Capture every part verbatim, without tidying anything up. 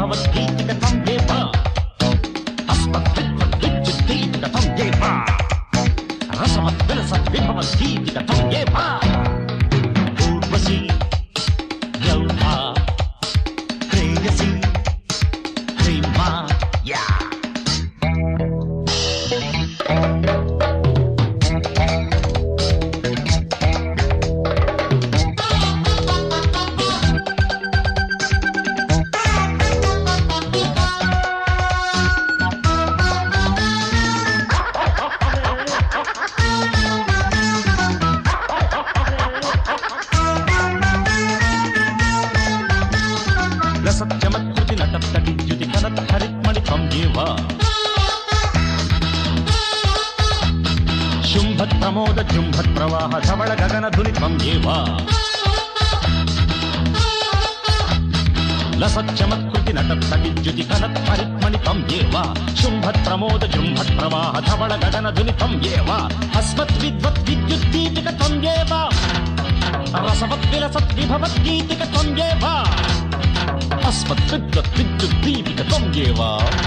विभवद्गीतिकतं एव अस्मद्विद्वद्विद्युद्दीपिकतं एव रसवद्विलसद्विभवद्गीतिकतं एव ऊर्वशी गौहा प्रेयसी प्रेमा या सत्यमत्कृति नटप्तटिद्युति कनत्थरित्मणितं एव शुम्भत्प्रमोद जुम्भत्प्रवाह धवल गगनधुनितं एव लसत्यमत्कृति नटप्तटिद्युति कनत्थरित्मणितं एव शुम्भत्प्रमोद जुम्भत्प्रवाह धवल गगनधुनितं एव अस्मद्विद्वद्विद्युद्दीपिकतं एव रसवद्विलसद्विभवद्गीतिकतं एव अस्मद्विद्वद्विद्युद्दीपिकतं एव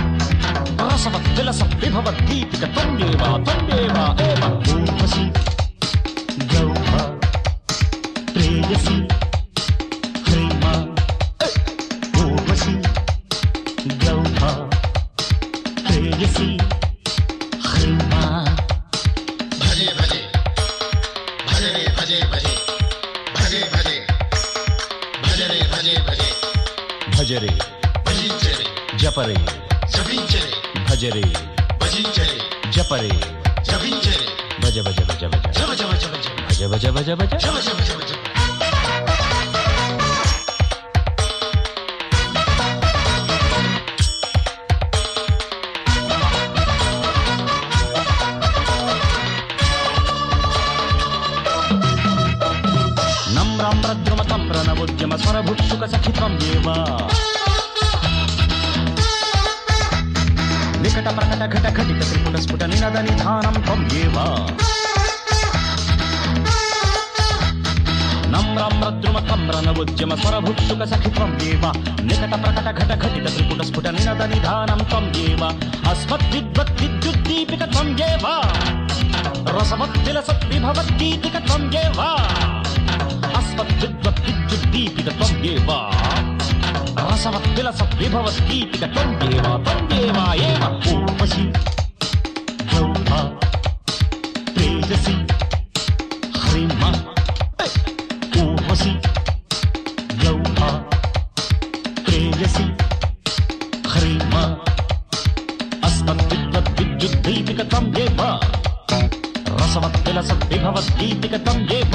रसवद्विलसद्विभवद्गीतिकतं एव तं एव एव ऊर्वशी गौहा प्रेयसी प्रेमा ऊर्वशी गौहा प्रेयसी प्रेमा भजे भजे भजे रे भजे भजे भजे भजे भजे रे भजे भजे भजरे भजिंचरे जपरे जभिंचरे भजरे भजिंचरे जपरे जभिंचरे भज भज भज भज जब जब जब जब भज भज भज भज जब जब जब जब नम्राम्रद्रुमतम्रनवोद्यम स्वरभुक्षुकसखित्वम् एव निकटप्रकटघटघटितत्रिपुटस्फुटनिनदनिधानं त्वम् एव नम्राम्रद्रुमतम्रनवोद्यम स्वरभुक्षुकसखित्वम् एव निकटप्रकटघटघटितत्रिपुटस्फुटनिनदनिधानं त्वम् एव अस्मद्विद्वद्विद्युद्दीपिकत्वम् एव रसवद्विलसद्विभवद्गीतिकत्वम् एव अस्मद्विद्वद्विद्युद्दीपिकत्वम् एव रसवद्विलसद्विभवद्गीतिकत्वम् एव तं एव एव ऊर्वशी गौहा प्रेयसी प्रेमा ऊर्वशी गौहा प्रेयसी प्रेमा अस्मद्विद्वद्विद्युद्दीपिकत्वम् एव रसवद्विलसद्विभवद्गीतिकत्वम् एव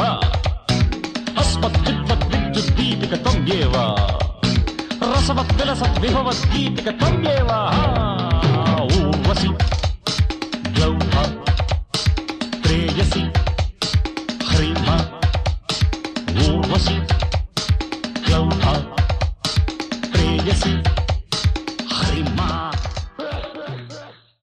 अस्मद्विद्वद्विद्युद्दीपिकत्वम् एव रसवद्विलसद्विभवद्गीतिकत्वम् एव ऊर्वशी